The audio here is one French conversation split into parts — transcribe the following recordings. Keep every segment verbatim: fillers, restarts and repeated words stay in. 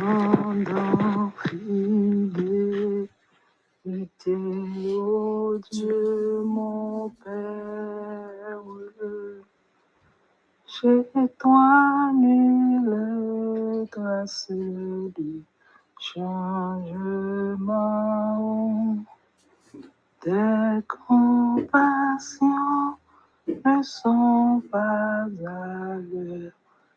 grande fidélité, ô Dieu mon Père. Chez toi, nulle trace de changement. Tes compassions ne sont pas à leur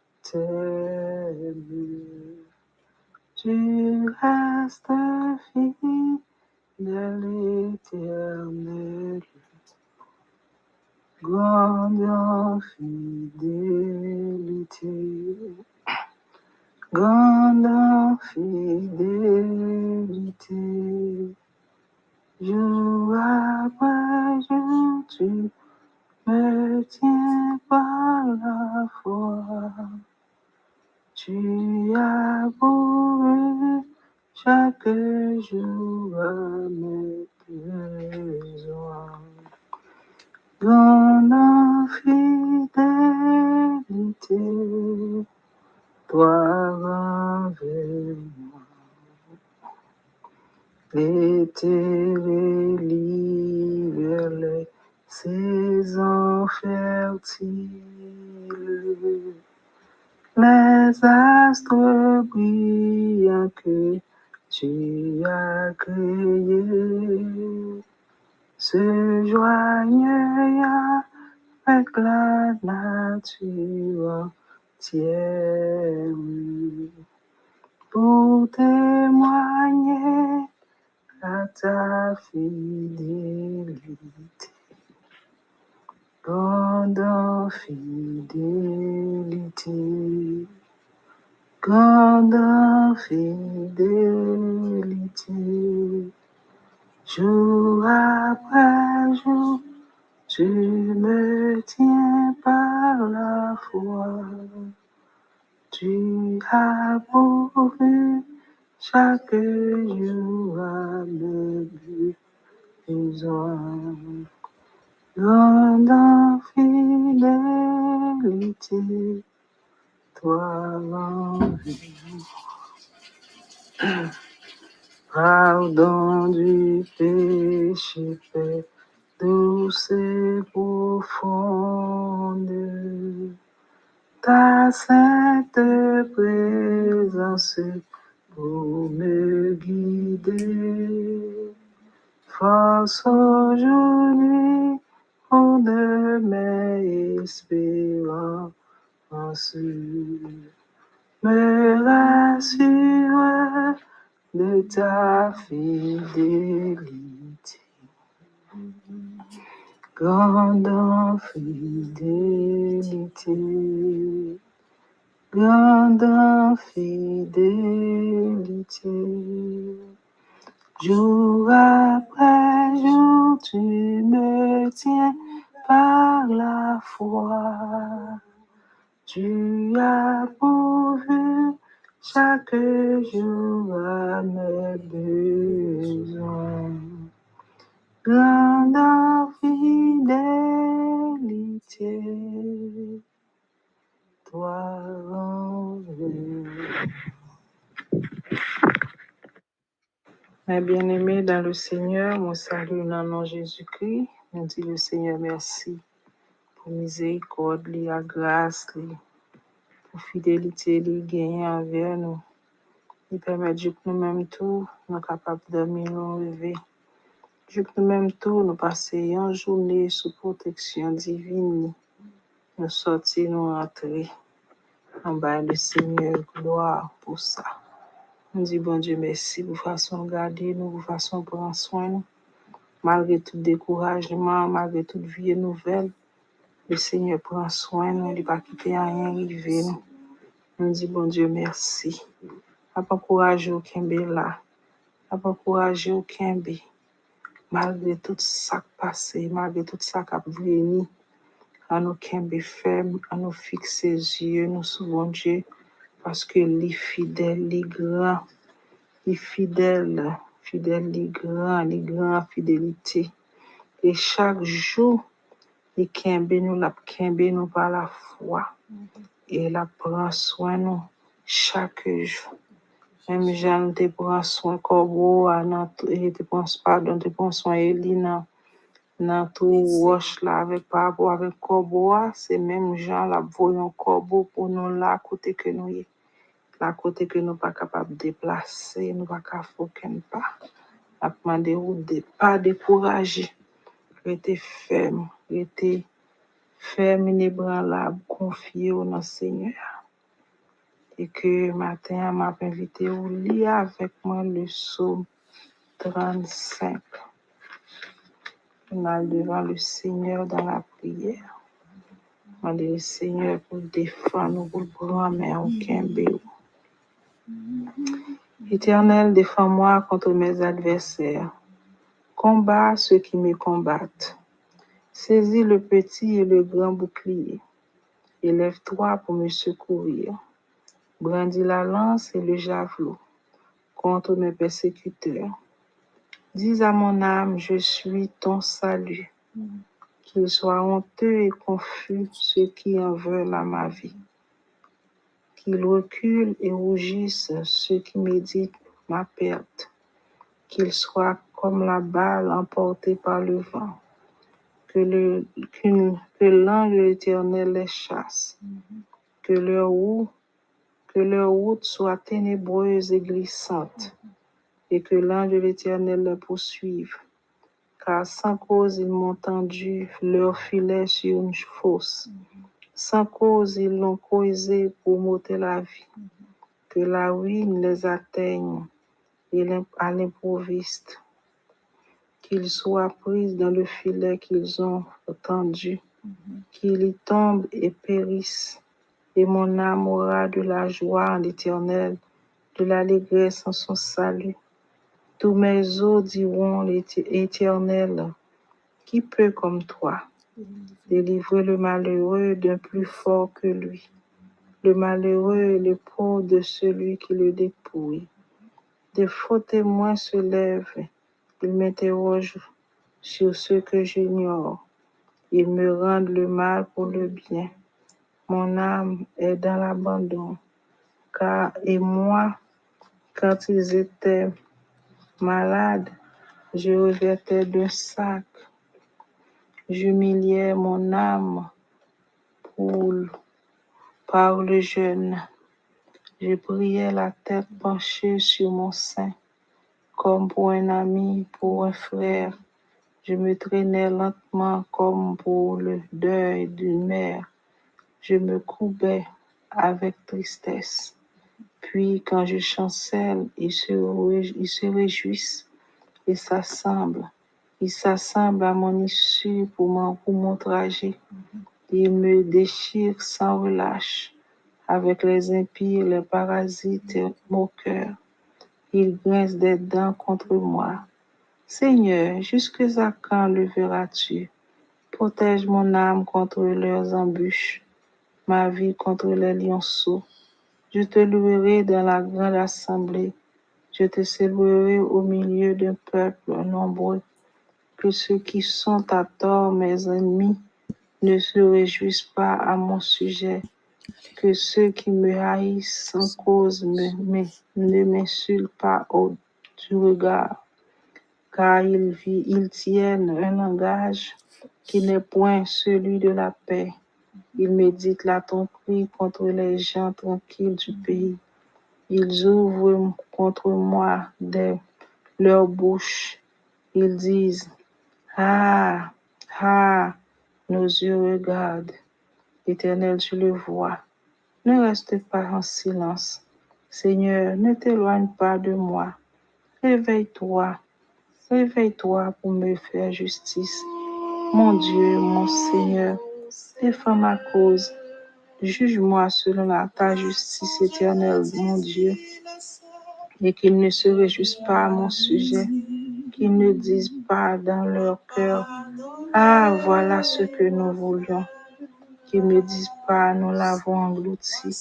terme. Tu restes fidèle éternel, grande en fidélité, grande en fidélité. Jour après jour, tu me tiens par la foi. Tu as pourvu chaque jour à mes besoins. Grande en fidélité, toi envers moi. L'été, l'hiver, les saisons fertiles, les astres brillants que tu as créés se joignent avec la nature entière pour témoigner à ta fidélité, grande en fidélité, grande en fidélité. Jour après jour, tu me tiens par la foi. Tu as pourvu chaque jour à mes besoins. Grande en fidélité, toi l'envie. Pardon du péché, paix douce et profonde, ta sainte présence pour me guider. Force aujourd'hui pour demain espérance, me rassure de ta fidélité, grande en fidélité, grande en fidélité. Jour après jour, tu me tiens par la foi. Tu as pourvu chaque jour à mes besoins. Grande en fidélité, toi envers. Mes bien-aimés dans le Seigneur, mon salut dans le nom de Jésus-Christ. Nous dit le Seigneur merci pour miséricorde, la grâce, pour fidélité, les gagner envers nous. Il permet que nous-mêmes tout, nous sommes capables de dormir, nous lever. Que nous-mêmes tout, nous passer une journée sous protection divine. Nous sortir, nous rentrer. En bas le Seigneur, gloire pour ça. Nous disons, bon Dieu, merci pour façon de garder nous, pour façon de prendre soin de nous. Malgré tout découragement, malgré toute vie nouvelle, le Seigneur prend soin de nous, il ne va pas quitter rien arriver nous. Nous disons, bon Dieu, merci. Pas encourager aucun bé là. Pas encourager aucun bé. Malgré tout ça qui passe, malgré tout ça qui a venu, à nous aucun bé ferme, à nous fixer les yeux, nous sur bon Dieu, parce que les fidèles, les grands, les fidèles, fidèles, les grands, les grands fidélité. Et chaque jour, les kembe nous, la kembe nous par la foi. Et la prend soin nous chaque jour. Même Jean te prend soin corbeau, et te prend pardon, te prend soin Elina. Dans tout roche là avec par rapport avec corbeau, c'est même Jean la voyons corbeau pour nous là côté que nous y. La côté que nous pas capable de déplacer, nous pas capable aucun pas. A demandé ou de pas décourager. Rester ferme, rester ferme inébranlable, confié au notre Seigneur. Et que matin, m'a invité au lit avec moi le psaume trente-cinq. On a devant le Seigneur dans la prière. On dit le Seigneur pour défendre nous, pour le prendre, mais aucun béou. Éternel, défends-moi contre mes adversaires. Combat ceux qui me combattent. Saisis le petit et le grand bouclier. Élève-toi pour me secourir. Brandis la lance et le javelot contre mes persécuteurs. Dis à mon âme, je suis ton salut. Qu'ils soient honteux et confus ceux qui en veulent à ma vie. Qu'ils reculent et rougissent ceux qui méditent ma perte. Qu'ils soient comme la balle emportée par le vent. Que, le, que, que l'ange de l'Éternel les chasse. Que leur roue, que leur route soit ténébreuse et glissante. Et que l'ange de l'Éternel les poursuive. Car sans cause ils m'ont tendu leur filet sur une fosse. Sans cause ils l'ont causé pour m'ôter la vie. Que la ruine les atteigne et à l'improviste. Qu'ils soient pris dans le filet qu'ils ont tendu. Qu'ils y tombent et périssent. Et mon âme aura de la joie en l'Éternel, de l'allégresse en son salut. Tous mes os diront l'Éternel, qui peut comme toi délivrer le malheureux d'un plus fort que lui, le malheureux est le pot de celui qui le dépouille. Des faux témoins se lèvent, ils m'interrogent sur ce que j'ignore. Ils me rendent le mal pour le bien. Mon âme est dans l'abandon, car et moi, quand ils étaient malades, je revêtais d'un sac. J'humiliais mon âme pour, par le jeûne. Je priais la tête penchée sur mon sein, comme pour un ami, pour un frère. Je me traînais lentement comme pour le deuil d'une mère. Je me courbais avec tristesse. Puis, quand je chancelle, ils se, ils se réjouissent et s'assemblent. Ils s'assemblent à mon issue pour mon, pour mon trajet. Ils me déchirent sans relâche. Avec les impies, les parasites et moqueurs. Ils grincent des dents contre moi. Seigneur, jusqu'à quand le verras-tu? Protège mon âme contre leurs embûches, ma vie contre les lionceaux. Je te louerai dans la grande assemblée. Je te célébrerai au milieu d'un peuple nombreux. Que ceux qui sont à tort mes ennemis ne se réjouissent pas à mon sujet. Que ceux qui me haïssent sans cause me, me, ne m'insultent pas au du regard. Car ils, ils tiennent un langage qui n'est point celui de la paix. Ils méditent la tromperie contre les gens tranquilles du pays. Ils ouvrent contre moi des, leurs bouches. Ils disent, ah, ah, nos yeux regardent. Éternel, tu le vois. Ne reste pas en silence. Seigneur, ne t'éloigne pas de moi. Réveille-toi. Réveille-toi pour me faire justice. Mon Dieu, mon Seigneur, défends ma cause. Juge-moi selon la, ta justice éternelle, mon Dieu, et qu'ils ne se réjouissent pas à mon sujet, qu'ils ne disent pas dans leur cœur, ah, voilà ce que nous voulions, qu'ils ne disent pas, nous l'avons englouti,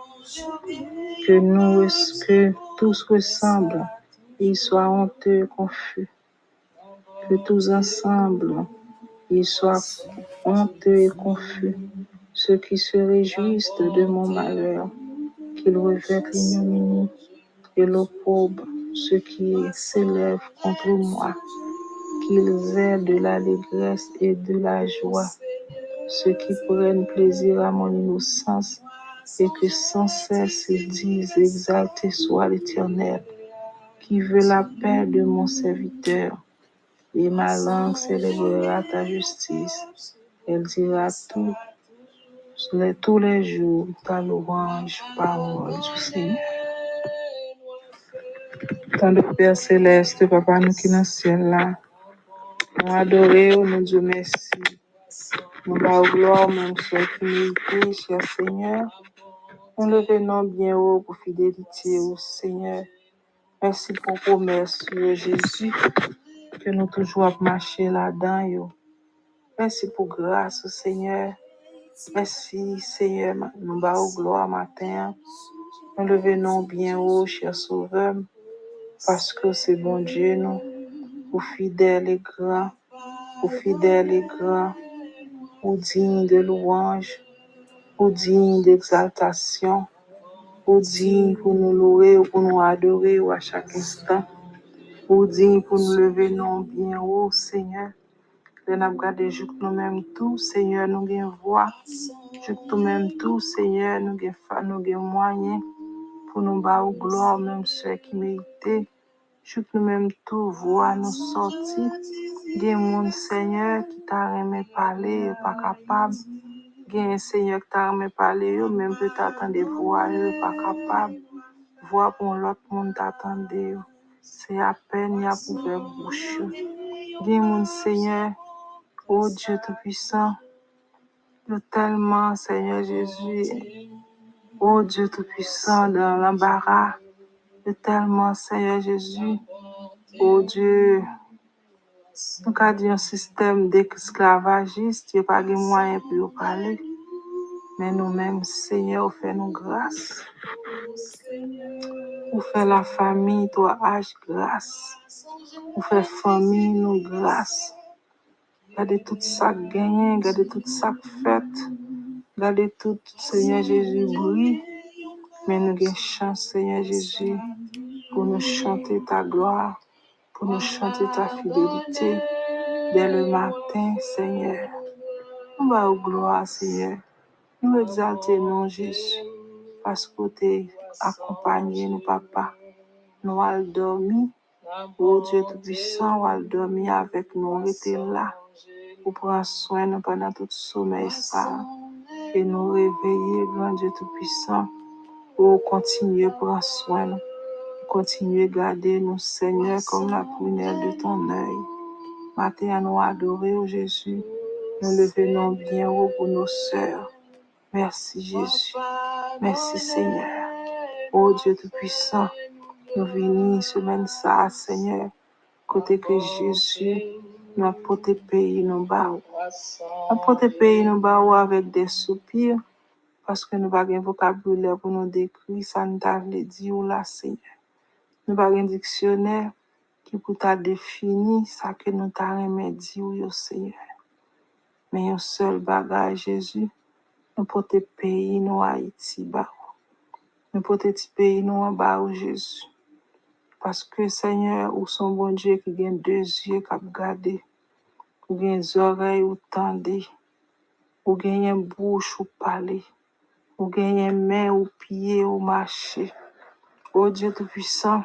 que nous, que tous ressemblent, et ils soient honteux et confus, que tous ensemble, ils soient honteux et confus, ceux qui se réjouissent de mon malheur, qu'ils revêtent l'ignominie et l'opprobre ceux qui s'élèvent contre moi, qu'ils aient de l'allégresse et de la joie, ceux qui prennent plaisir à mon innocence et que sans cesse disent exalté soit l'Éternel, qui veut la paix de mon serviteur. Et ma langue célébrera ta justice. Elle dira tout, les, tous les jours ta louange, parole du Seigneur. Tant de Père céleste, Papa, nous qui dans le ciel là, nous adorons, nous disons merci. Nous bavons gloire, même ceux qui méritent, cher Seigneur. Nous levons bien haut pour fidélité au Seigneur. Merci pour vos promesses, Jésus, que nous toujours marcher là-dedans. Merci pour grâce, Seigneur. Merci, Seigneur. Nous bavons gloire matin. Nous levons bien haut, cher Sauveur, parce que c'est bon Dieu, nous, pour fidèle et grand, pour fidèle et grand, pour digne de louange, pour digne d'exaltation, pour digne pour nous louer, pour nous adorer à chaque instant, pour digne pour nous lever non bien haut, Seigneur. Nous avons gardé jusqu'à nous-mêmes tout, Seigneur, nous avons voix, jusqu'à nous-mêmes tout, Seigneur, nous avons moyens pour nous battre gloire, même ceux qui méritent. Jusqu'à nous-mêmes tout, voix nous sortir. Il y a un Seigneur qui t'a aimé parler, pas capable. Il y a un Seigneur qui t'a aimé parler, même peut t'attendre voix, pas capable. Voix pour l'autre monde t'attendait. C'est à peine il y a pour faire bouche. Il y a un Seigneur, oh Dieu Tout-Puissant, de tellement, Seigneur Jésus, oh Dieu Tout-Puissant, dans l'embarras, de tellement, Seigneur Jésus, oh Dieu, nous avons dit un système d'esclavagiste, il n'y a pas de moyens pour parler, mais nous-mêmes, Seigneur, fait nous grâce. Ou fait la famille, toi, âge grâce. Ou fait famille, nous grâce. Gardez tout ça gagné, gardez tout ça fait. Gardez tout, Seigneur Jésus, brille. Mais nous avons chance, Seigneur Jésus, pour nous chanter ta gloire, pour nous chanter ta fidélité. Dès le matin, Seigneur, nous allons gloire, Seigneur. Nous exaltons, non, Jésus, parce que tu es accompagné, nous, Papa. Nous allons dormir. Oh Dieu Tout-Puissant, nous allons dormir avec nous. On était là pour prendre soin de nous pendant tout sommeil, ça. Et nous réveiller, grand Dieu Tout-Puissant, pour continuer à prendre soin de nous. Continuer à garder nous, Seigneur, comme la prunelle de ton œil. Matin, nous adorer, oh Jésus. Nous levons bien haut pour nos sœurs. Merci, Jésus. Merci, Seigneur. Oh Dieu Tout-Puissant, nous venons semaine ça, Seigneur. Côté que Jésus, nous avons pays nous bas. Nous avons pays nous bas avec des soupirs, parce que nous n'avons pas de vocabulaire pour nous décrire, ça nous a dit ou là, Seigneur. Nous n'avons pas de dictionnaire qui peut définir ça que nous avons dit ou Seigneur. Mais un seul bagage, Jésus, nous porter pays nous Haïti bas. Nous porter pays nous en bas Jésus. Parce que Seigneur, ou son bon Dieu qui a deux yeux qui regardent, ou a des oreilles ou tendent, ou a une bouche ou parler, ou a une main ou pied ou marcher. Oh Dieu Tout-Puissant,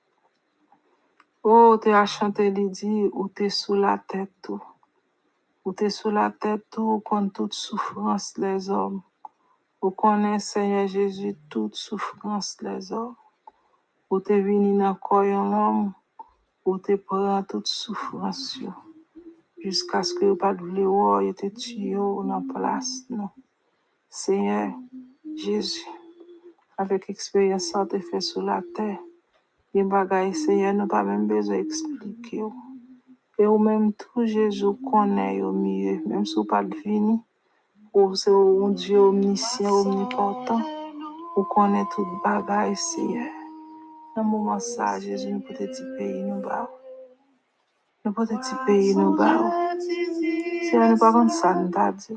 oh, tu as chanté les dit, ou tu es sous la tête tout. Ou tu es sous la tête tout, contre toute souffrance les hommes. Ou connais, Seigneur Jésus, toute souffrance les hommes. Ou tu es venu dans le corps de l'homme, ou tu prends toute souffrance. Jusqu'à ce que vous pas de vouloir, il te tué dans place, non. Seigneur Jésus, avec expérience ça te fait sur la terre, les bagailles, Seigneur, nous pas même besoin d'expliquer. Et ou même tout Jésus connaît au mieux, même si vous pas de venir, ou c'est un Dieu omniscient, omnipotent, ou connaît toute bagaille, Seigneur. Dans le moment ça, Jésus, nous peut te payer nous bas. Nous peut te payer nous bas. Seigneur, nous pas comme ça, nous t'a dit.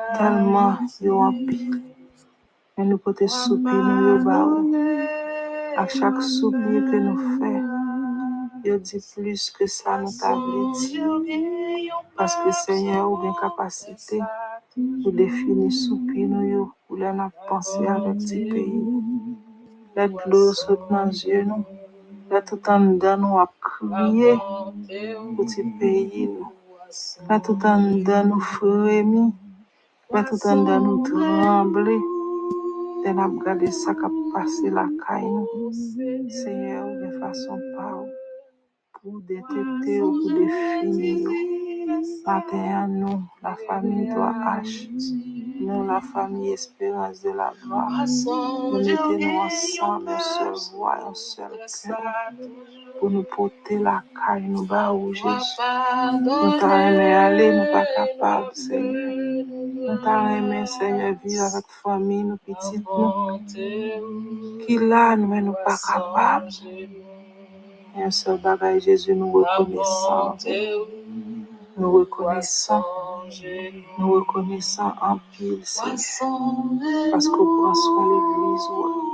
Tellement, yo en pile. Mais nous peut te souper, nous yo bas. à chaque soupir que nous faisons, il dit plus que ça nous t'a dit. Parce que Seigneur, ou bien capacité pour définir soupir nous, pour la penser avec ce pays. La gloire saute dans les yeux nous. Là tout en dedans nous a crié pour ce pays nous. Là tout en dedans nous frémir. Là tout en dedans nous trembler. T'en as regardé ça qui a passé la caille nous. Seigneur, de façon par pour détecter ou pour définir. Matin à nous, la famille doit H. Nous, la famille Espérance de la gloire. Nous mettons-nous ensemble, une seule voix, un seul cœur. Pour nous porter la caille, nous bas où Jésus. Nous t'avons aimé aller, nous pas capables, Seigneur. Nous t'avons aimé, Seigneur, vivre avec famille, nous petites, nous. Qui là, nous, mais nous pas capables. Et un seul bagage, Jésus, nous reconnaissons. Nous reconnaissons. Nous reconnaissons en pile, Seigneur. Parce qu'on prend soin de l'église.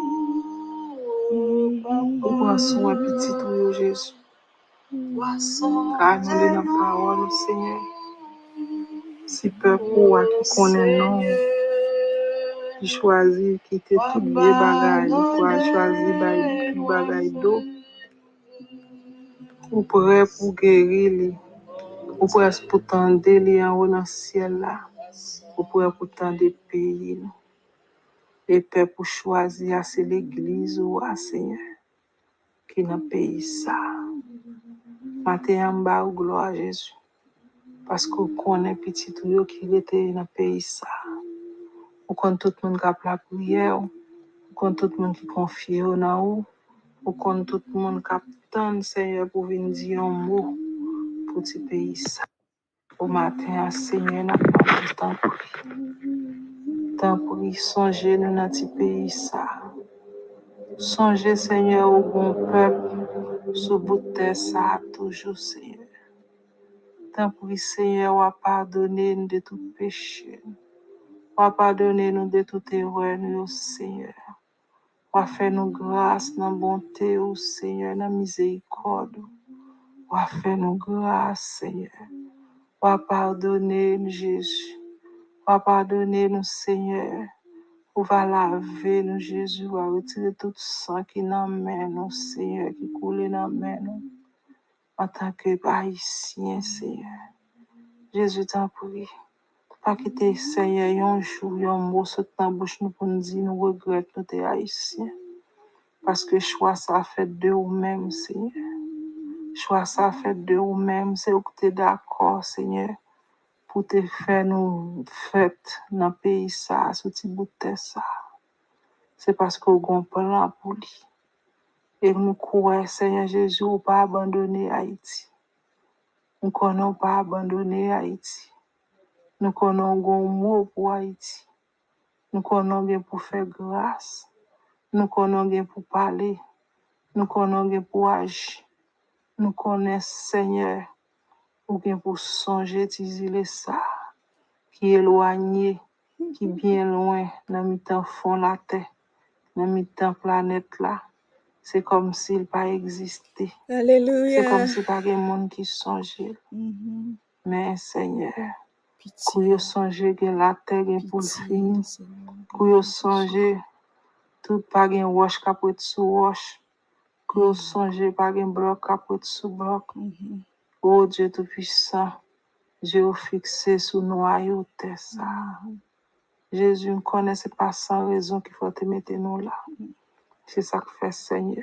On prend soin petit tout, Jésus. Car nous sommes dans la parole, Seigneur. Si peuple qui connaît non, qui choisit quitter tout vieux bagage, qui choisit tout bagage d'eau, ou prêt pour guérir, ou prêt pour tendre les en haut dans le ciel là, ou prêt pour tendre des pays. Et peuple pour choisir, c'est l'église ou à Seigneur qui n'a pays ça. Matin en bas, gloire à Jésus. Parce qu'on connaît petit tout qui était dans le pays ça. On connaît tout le monde qui a la prière. On connaît tout le monde qui confie en nous. On connaît tout le monde qui attend Seigneur pour venir dire un mot pour ce pays ça. Au matin, Seigneur, n'a pas temps pour temps pour y songer dans ce pays ça. Songez, Seigneur, au bon peuple, sous bout de terre ça toujours, Seigneur. Tant pour Seigneur, à pardonner nous de tout péché. À pardonner nous de toute erreur, nous, Seigneur. À faire nous grâce, dans bonté, au Seigneur, dans miséricorde. À faire nous grâce, Seigneur. À pardonner nous, Jésus. À pardonner nous, Seigneur. On va laver nous, Jésus. On va retirer tout sang qui nous mène, nous, Seigneur, qui coule dans nous. En tant que haïtien, Seigneur. Jésus t'en prie. Pas quitter, Seigneur, un jour, un mot sur ta bouche, nous pour nous dire, nous regrettons, nous t'es haïtiens. Parce que choix ça fait de vous-même, Seigneur. Choix ça fait de vous-même, c'est où tu es d'accord, Seigneur, pour te faire nous fêtes dans le pays, ça, ce petit bout de ça. C'est parce qu'on a un plan pour lui. Et nous croyons, Seigneur Jésus, ou pas abandonner Haïti. Nous ne connaissons pas abandonner Haïti. Nous connaissons un mot pour Haïti. Nous connaissons bien pour faire grâce. Nous connaissons bien pour parler. Nous connaissons bien pour agir. Nous connaissons, Seigneur, ou bien pour songer, tirer ça, qui est éloigné, qui est bien loin, dans le temps fond la terre, dans le temps planète là. C'est comme s'il pas existé. Alléluia. C'est comme s'il pas de monde qui songeait. Mm-hmm. Mais Seigneur, Pitié. qu'on songe que la terre est pour le fin, qu'on songe tout pas de roche capot sous roche, qu'on songe pas de bloc capot sous bloc. Mm-hmm. Oh Dieu tout-puissant, Dieu fixé sous noyau terre ça. Mm-hmm. Jésus ne connaissait pas sans raison qu'il faut te mettre nous là. Mm-hmm. C'est ça que fait Seigneur.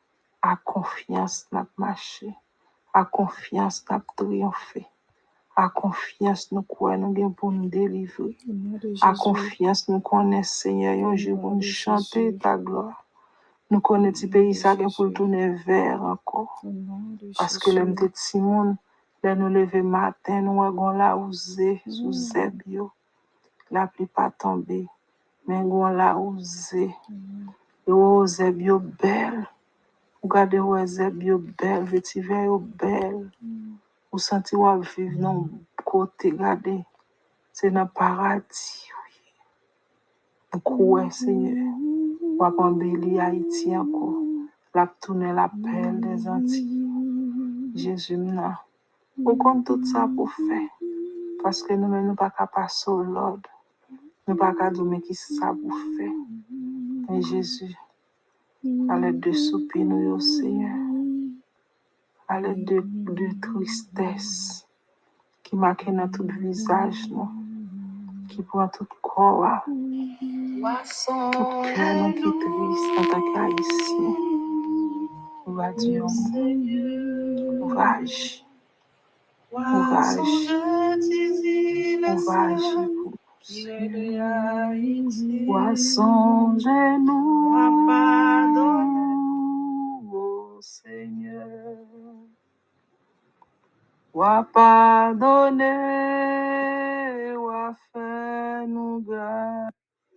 À confiance notre marché, à confiance notre triompher, à confiance nous quoi nous gain pour nous délivrer, à confiance nous connaissons Seigneur un jour pour nous chanter ta gloire. Nous connaissons ce pays ça gain pour tourner vers encore. Parce que l'aime de Simon, là nous lever matin nous avons là osé sous zébio, la pluie pas tomber, mais on là osé. Et oh zébio belle. Regardez où est Zébio belle, vétiver yo belle. Ou senti ou vivre dans côté, regardez. C'est dans paradis, oui. Ou quoi, Seigneur. Ou embellir Haïti encore. la tourner l'appel des Antilles. Jésus, non. Ou compte tout ça pour faire. Parce que nous-mêmes, nous pas qu'à passer au l'ordre. Nous pas qu'à dire, mais qui ça pour faire. Mais Jésus, à l'aide de soupir, nous, au Seigneur, à l'aide de, de tristesse, qui marque dans tout visage, nous, qui prend tout corps, tout cœur, nous, qui est triste, en tant qu'haïtien. On va dire, on va agir. On va agir. On va agir pour Poisson genou, ô Seigneur, wa pardonner, wa faire nous grâce.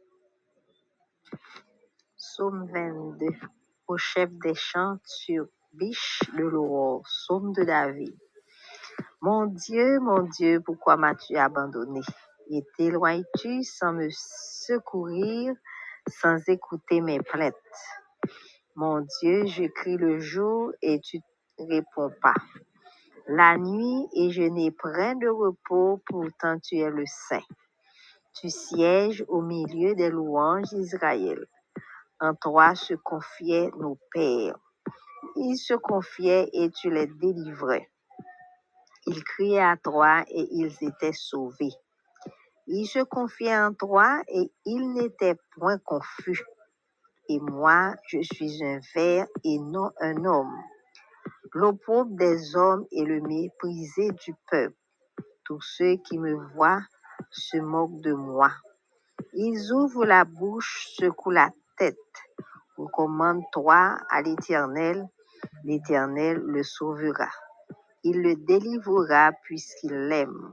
Psaume vingt-deux. Au chef des chants sur biche de l'aurore. Psaume de David. Mon Dieu, mon Dieu, pourquoi m'as-tu abandonné? Et t'éloignes-tu sans me secourir, sans écouter mes plaintes? Mon Dieu, je crie le jour et tu ne réponds pas. La nuit et je n'ai point de repos, pourtant tu es le Saint. Tu sièges au milieu des louanges d'Israël. En toi se confiaient nos pères. Ils se confiaient et tu les délivrais. Ils criaient à toi et ils étaient sauvés. Ils se confiaient en toi et ils n'étaient point confus. Et moi, je suis un ver et non un homme, l'opprobre des hommes et le méprisé du peuple. Tous ceux qui me voient se moquent de moi. Ils ouvrent la bouche, secouent la tête. Recommande-toi à l'Éternel, l'Éternel le sauvera. Il le délivrera puisqu'il l'aime.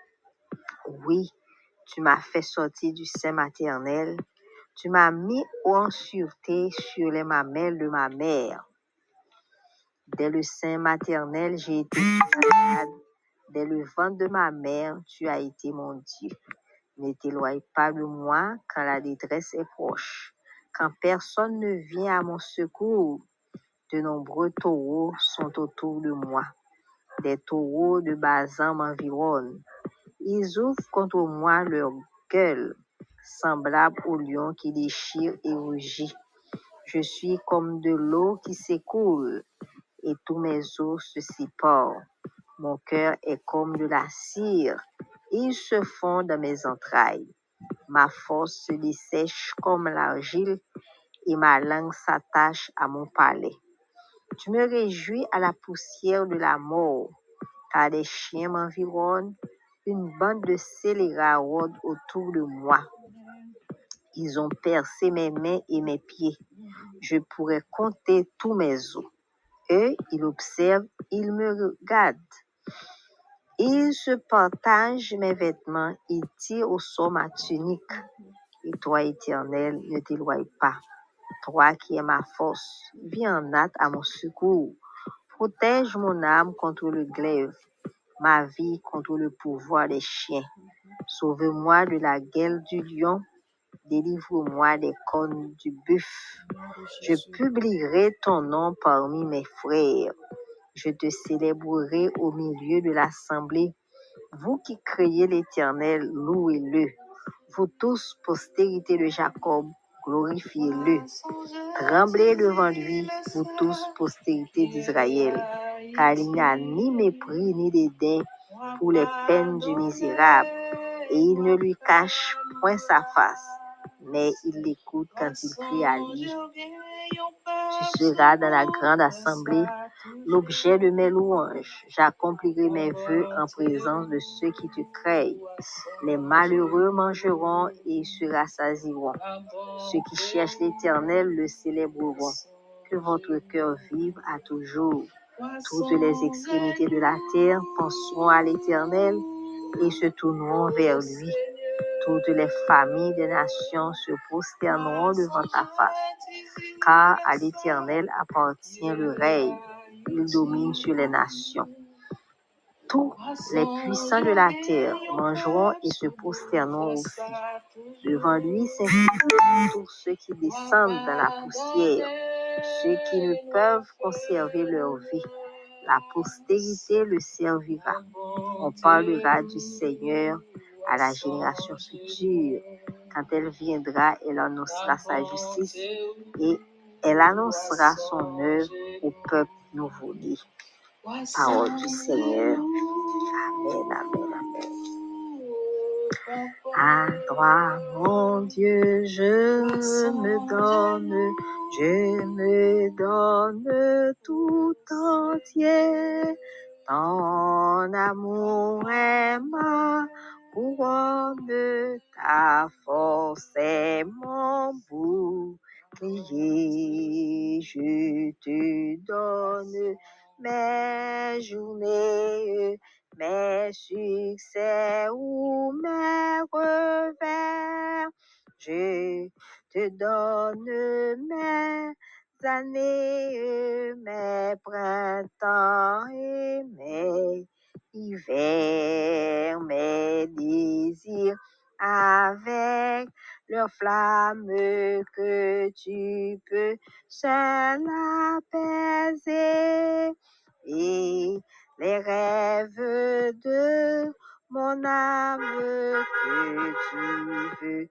Oui, tu m'as fait sortir du sein maternel. Tu m'as mis en sûreté sur les mamelles de ma mère. Dès le sein maternel, j'ai été malade. Dès le ventre de ma mère, tu as été mon Dieu. Ne t'éloigne pas de moi quand la détresse est proche, quand personne ne vient à mon secours. De nombreux taureaux sont autour de moi. Des taureaux de Basan m'environnent. Ils ouvrent contre moi leur gueule, semblable au lion qui déchire et rugit. Je suis comme de l'eau qui s'écoule, et tous mes os se séparent. Mon cœur est comme de la cire, il se fond dans mes entrailles. Ma force se dessèche comme l'argile, et ma langue s'attache à mon palais. Tu me réjouis à la poussière de la mort, car des chiens m'environnent, une bande de scélérats rôde autour de moi. Ils ont percé mes mains et mes pieds. Je pourrais compter tous mes os. Eux, ils observent, ils me regardent. Ils se partagent mes vêtements, ils tirent au sort ma tunique. Et toi, Éternel, ne t'éloigne pas. Toi qui es ma force, viens en hâte à mon secours. Protège mon âme contre le glaive, ma vie contre le pouvoir des chiens. Sauve-moi de la gueule du lion, délivre-moi des cornes du buffle. Je publierai ton nom parmi mes frères. Je te célébrerai au milieu de l'assemblée. Vous qui craignez l'Éternel, louez-le. Vous tous, postérité de Jacob, glorifiez-le. Tremblez devant lui, vous tous, postérité d'Israël, car il n'y a ni mépris ni dédain pour les peines du misérable, et il ne lui cache point sa face, mais il l'écoute quand il crie à lui. Tu seras dans la grande assemblée, l'objet de mes louanges. J'accomplirai mes vœux en présence de ceux qui te craignent. Les malheureux mangeront et se rassasieront. Ceux qui cherchent l'Éternel le célébreront. Que votre cœur vive à toujours. Toutes les extrémités de la terre penseront à l'Éternel et se tourneront vers lui. Toutes les familles des nations se prosterneront devant ta face. Car à l'Éternel appartient le règne. Il domine sur les nations. Tous les puissants de la terre mangeront et se prosterneront aussi. Devant lui s'inclineront tous ceux qui descendent dans la poussière. Ceux qui ne peuvent conserver leur vie, la postérité le servira. On parlera du Seigneur à la génération future. Quand elle viendra, elle annoncera sa justice et elle annoncera son œuvre au peuple nouveau-né. Parole du Seigneur. Amen, amen, amen. À toi, mon Dieu, je me donne, je me donne tout entier. Ton amour est ma couronne, ta force est mon bouclier. Je te donne mes journées, mes succès ou mes revers. Je te donne mes années, mes printemps et mes hivers, mes désirs avec leur flamme que tu peux seul apaiser. Et les rêves de mon âme que tu veux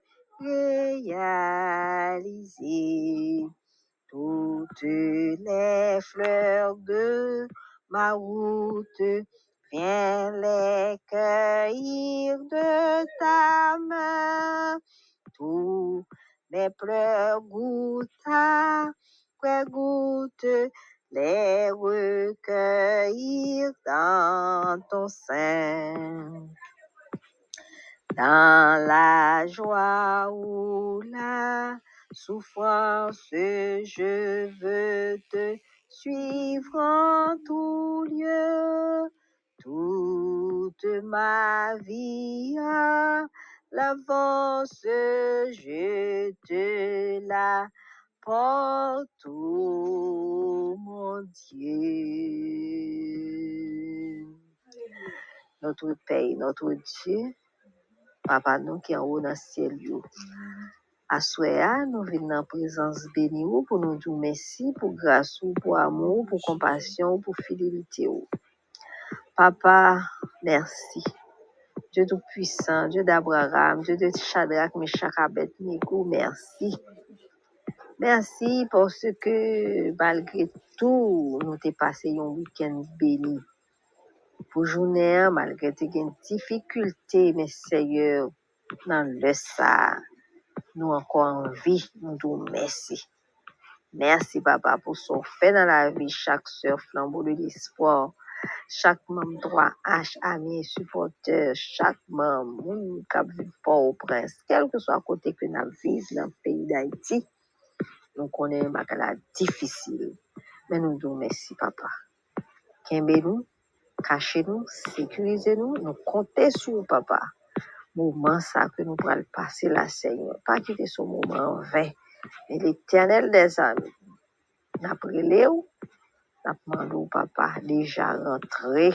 réaliser. Toutes les fleurs de ma route, viens les cueillir de ta main. Tous mes pleurs goutte après goutte, les recueillir dans ton sein. Dans la joie ou la souffrance, je veux te suivre en tout lieu. Toute ma vie à l'avance, je te la porte, oh mon Dieu. Notre Père, notre Dieu, Papa nous qui en haut dans le ciel, yo. Assoya, nous venons en présence bénie pour nous dire merci, pour grâce, pour amour, pour compassion, pour fidélité. Papa, merci. Dieu tout-puissant, Dieu d'Abraham, Dieu de Shadrach, Meshach, Abednego, merci. Merci parce que malgré tout, nous t'ai passé un week-end béni. Pour journée, malgré tes difficultés, mes seigneurs, dans le ça, nous encore en vie, nous disons merci. Merci, Papa, pour ce fait dans la vie, chaque sœur flambeau de l'espoir, chaque membre droit, H, ami et supporter, chaque membre, qui vit Port-au-Prince, quel que soit le côté que nous vivons dans le pays d'Haïti, nous connaissons une difficile. Mais nous disons merci, Papa. Kembez-nous, cachez-nous, sécurisez-nous, nous comptons sur vous, Papa. Moment ça que nous pourrons passer la Seigneur. Pas quitter ce moment en vain. Mais l'Éternel des amis, n'a prié ou, n'a demandé au Papa déjà rentrer,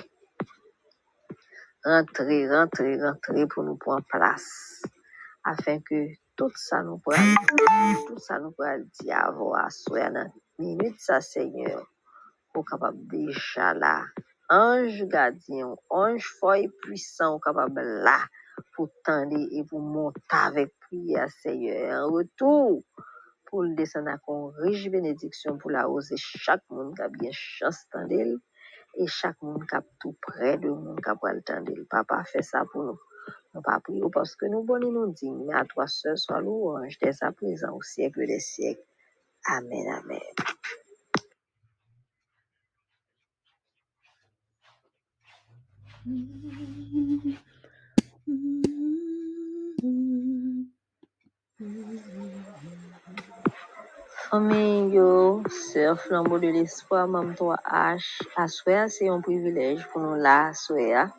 rentrer, rentrer, rentrer pour nous prendre place. Afin que tout ça nous pourra, tout ça nous pourra dire avant à soi dans minute ça Seigneur. Pour capable déjà là. Ange gardien, ange fort et puissant, capable là pour tendre et pour monter avec prière, Seigneur. En retour, pour le descendre avec une riche bénédiction pour la hausse, chaque monde qui a bien chance tendre et chaque monde qui a tout près de monde qui a pas le tendre. Papa fait ça pour nous. Nous pas prier parce que nous bonnes nous dignes, mais à toi seul soit louange dès à présent au siècle des siècles. Amen, amen. Famille, yo, sœur flambeau de l'espoir, maman toi H, à soi, c'est un privilège pour nous là, à soi.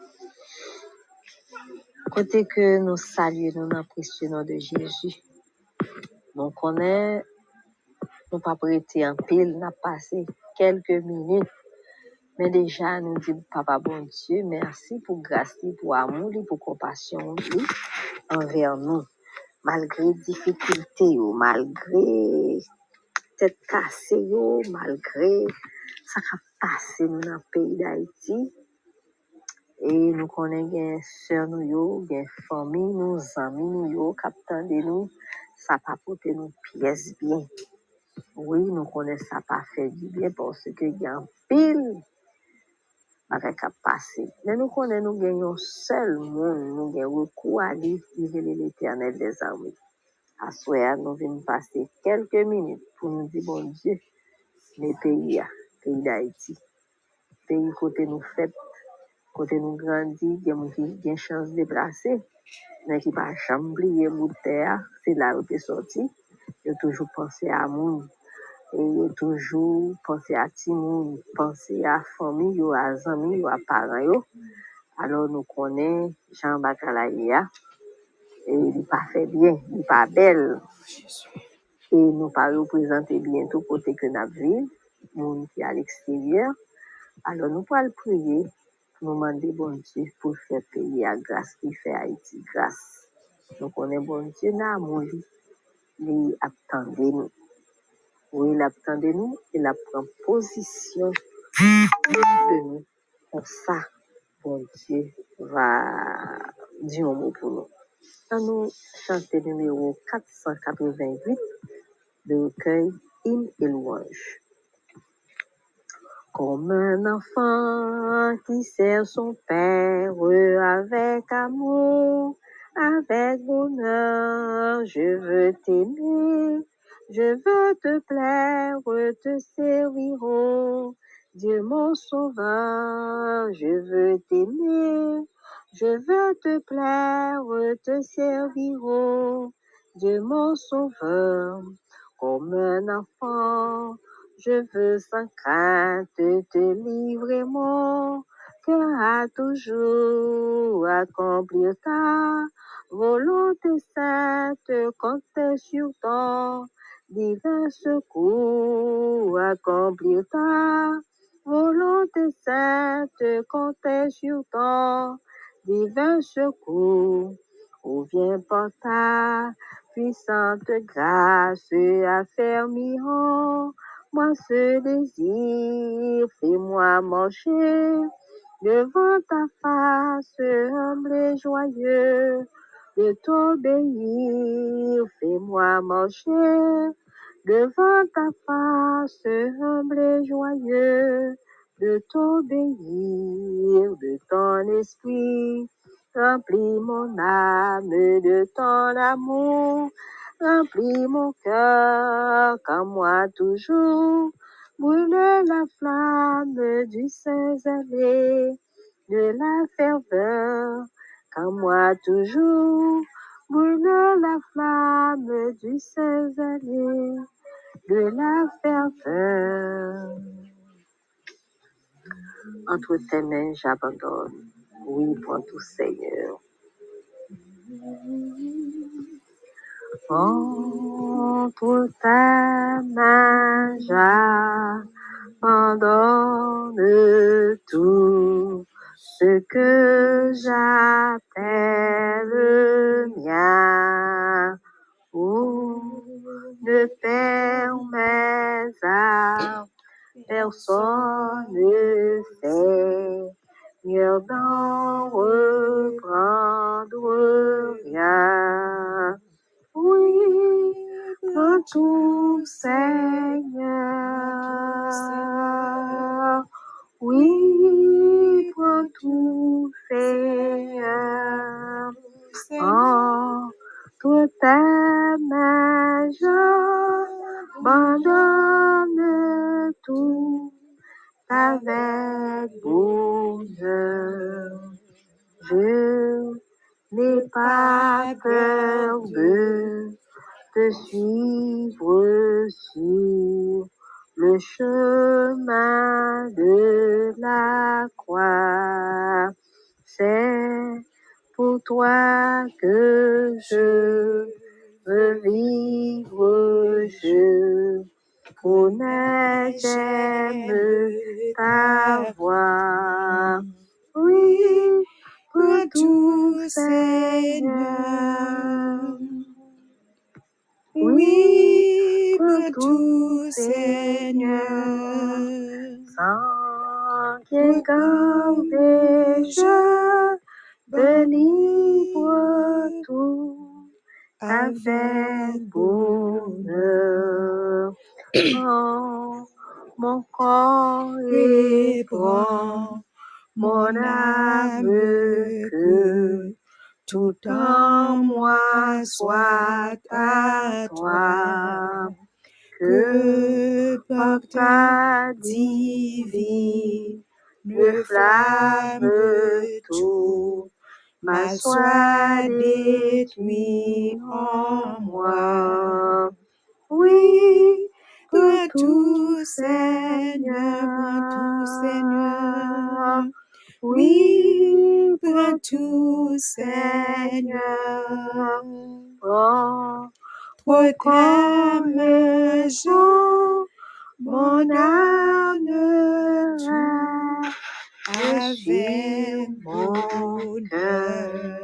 Côté que nous saluons, nous apprécions le nom de Jésus. Nous connaissons, nous pas prêter en pile, nous passé quelques minutes. Mais déjà, nous disons, Papa bon Dieu, merci pour grâce, pour amour, pour compassion envers nous. Malgré difficultés, malgré tête cassée yo, malgré ça qui a passé dans le pays d'Haïti. Et nous connaissons sœurs nous yo, gen famille nous, amis nous yo, capitaine de nous, ça pas porter nous pièces bien. Oui, nous connaissons ça pas fait du bien parce que y a un pile avec à passer. Mais nous connaissons nous gagnons seul monde, nous gagnons recours à lui, l'Éternel des armées. À soir, nous venons passer quelques minutes pour nous dire bon Dieu, les pays, pays d'Haïti, pays côté nous fait, côté nous grandit, il y a une chance de déplacer, mais qui pas jamais oublier bout de terre, c'est là où tu es sorti. Il toujours penser à monde, et il toujours penser à ti monde, penser à famille, yo, à amis, yo, à parents yo. Alors nous connaissons Jean Bacalaïa, et il n'est pas fait bien, il n'est pas belle. Et nous pas représenter bien tout côté que nous vivons, nous qui à l'extérieur. Alors nous pouvons prier, nous demander bon Dieu pour faire payer à grâce, qui fait Haïti grâce. Nous connaissons bon Dieu, nous avons il attendait nous. Oui, il attendait nous, il a pris position de nous. Comme ça, bon Dieu va dire un mot pour nous. Quand nous chantons numéro quatre cent quatre-vingt-huit de recueil Hymne et louange. Comme un enfant qui sert son père avec amour, avec bonheur, je veux t'aimer, je veux te plaire, te servir, oh Dieu mon sauveur, je veux t'aimer, je veux te plaire, te servir, oh Dieu mon sauveur, comme un enfant. Je veux sans crainte te livrer mon cœur à toujours accomplir ta volonté sainte, compter sur ton divin secours, accomplir ta volonté sainte, compter sur ton divin secours. Ou viens par ta puissante grâce affermir moi ce désir, fais-moi marcher devant ta face, humble et joyeux, de t'obéir, fais-moi marcher devant ta face, humble et joyeux, de t'obéir, de ton esprit, remplis mon âme de ton amour. Remplis mon cœur, qu'en moi toujours brûle la flamme du Saint-Zélé, de la ferveur, qu'en moi toujours brûle la flamme du Saint-Zélé, de la ferveur. Entre tes mains j'abandonne, oui, prends tout Seigneur. Entre ta main j'abandonne tout ce que j'appelle mien. Oh, ne permets à personne, Seigneur, d'en reprendre rien. Oui, prends tout, Seigneur. Oui, prends tout, Seigneur. Entre ta main, j'abandonne tout avec bonheur. Je n'ai pas peur de te suivre sur le chemin de la croix. C'est pour toi que je veux vivre, je connais, j'aime ta voix. Oui, pour tout Seigneur. Oui, pour tout Seigneur, sans quelqu'un déjà de libre tout avec bonheur. Oh, mon corps et répond, prends mon âme que tout en moi soit à toi, que que par ta divine flamme tout mal soit détruit en moi. Oui, Prends tout, Seigneur, prends tout, Seigneur. Oui, prends tout, Seigneur. Oh, Trop t'aime, Jean, mon âme, tout avec mon cœur.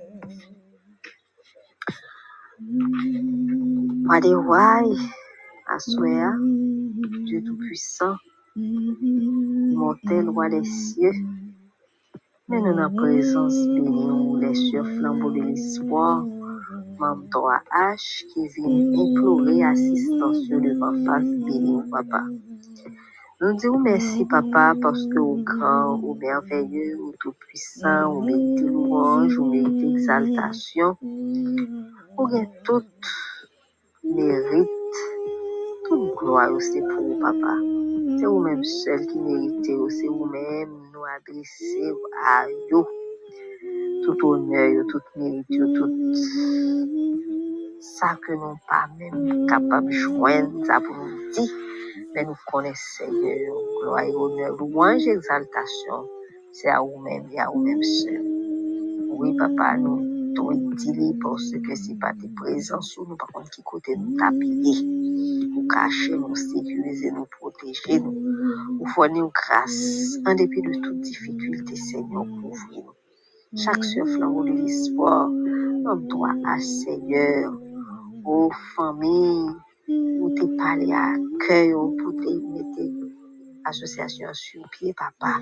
Roi des rois, Assoya, Dieu Tout-Puissant, immortel, roi des cieux, mais nous en présence bénie où les cieux flambeaux de l'espoir, membre droit H qui vient implorer assistance devant face bénie, papa. Nous disons merci, papa, parce que au grand, au merveilleux, au tout-puissant, au mérite louange, au mérite exaltation, au gain tout mérite, toute gloire, c'est pour vous, papa. C'est vous-même seul qui méritez, c'est vous-même nous adresser à vous. Tout honneur, tout mérite, tout ça que nous pas même capables de joindre, ça pour nous dire. Mais nous connaissons, Seigneur, gloire et honneur, louange et exaltation, c'est à vous-même et à vous-même seul. Oui, papa, nous t'ont dit parce que c'est pas tes présences, nous, par contre, qui côté nous t'appuyer, nous cacher, nous sécuriser, nous protéger, nous, nous fournir grâce, en dépit de toute difficulté, Seigneur, couvrir-nous. Chaque flambeau de l'espoir, notre droit à Seigneur, aux familles, où t'es parlé à cœur, pour te mettre association sur pied, papa.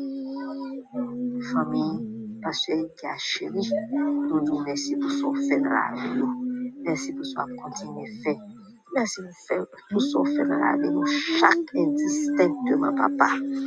Famille, pasteur qui a chéri, nous disons merci pour son fait dans la vie. Merci pour son continuer fait. Merci pour son fait dans la vie, nous, chaque indistinctement, papa.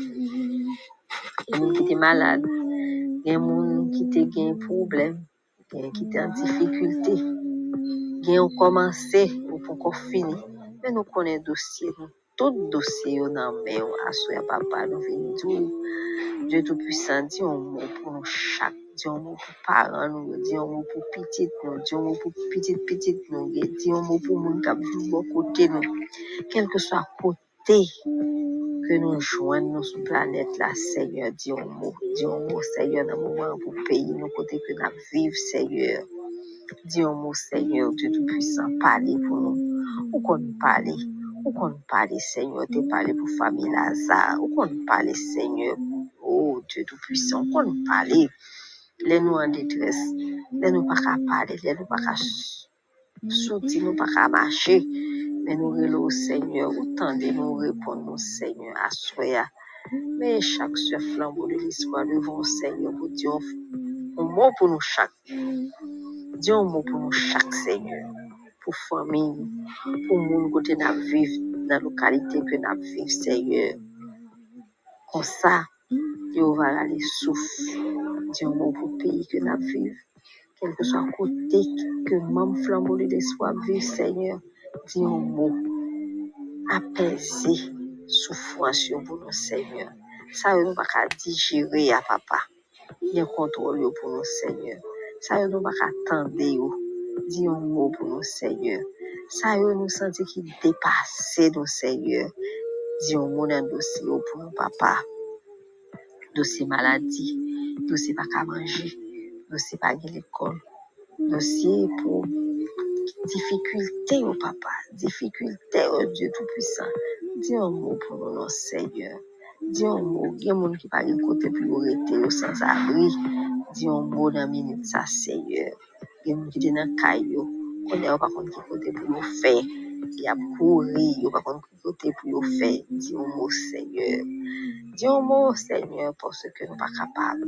Et nous qui étaient malades, il y a des gens qui étaient en problème, qui étaient en difficulté. Il y a commencé ou pour qu'on finisse. Mais nous connaissons dossier, nous, tout dossier dans la main, à soi, papa, nous venons dire, Dieu Tout-Puissant, dit un mot pour nous chaque, dit un mot pour parents, nous, dit un mot pour petite, nous, dit un mot pour petite, petite, nous, dit un mot pour nous qui vivent à côté, nous, quel que soit côté que nous joignons sur la planète, là, Seigneur, dit un mot, dit un mot, Seigneur, dans le moment pour pays, nous, côté que nous vivons, Seigneur. Dis un mot, Seigneur, Dieu Tout-Puissant, parlez pour nous. Ou qu'on nous parle, ou qu'on nous parle, Seigneur, t'es parlé pour famille Lazare, ou qu'on nous parle, Seigneur, oh Dieu Tout-Puissant, ou qu'on nous parle, les nous en détresse, les nous pas qu'à parler, les nous pas qu'à sortir, nous pas qu'à marcher, mais nous relons, Seigneur, autant de nous répondre, Seigneur, à soi, mais chaque seul flambeau de l'histoire devant Seigneur, pour dire un mot pour nous chaque. Dis un mot pour nous chaque Seigneur, pour famille, pour monde côté n'a vivre dans la localité que n'a vivre Seigneur. Comme ça, Dieu va aller souffle. Dis un mot pour pays que n'a vivre, quel que soit côté que même flambeau de l'espoir vive Seigneur. Dis un mot apaiser souffrance pour nous Seigneur. Ça nous pas qu'à digérer à papa. Bien contrôle pour nous Seigneur. Ça nous pas qu'à attendre. Dis un mot pour nous, Seigneur. Ça y est, nous sentons qu'il dépasse nous, Seigneur. Dis un mot dans le dossier pour nous, papa. Dossier maladie, dossier pas qu'à manger, dossier pas à l'école, dossier pour difficulté au papa, difficulté au Dieu Tout-Puissant. Dis un mot pour nous, non, Seigneur. Dis un mot, il y a des gens qui parlent côté pour arrêter sans abri. Dis un mot dans la minute, ça, Seigneur. Il y a des gens qui sont dans le caillou. On est pas contre qui côté pour nous faire. y a couru, yo pas contre côté pour yo faire. Dis un mot, Seigneur. Dis un mot, Seigneur, parce que nous pas capables.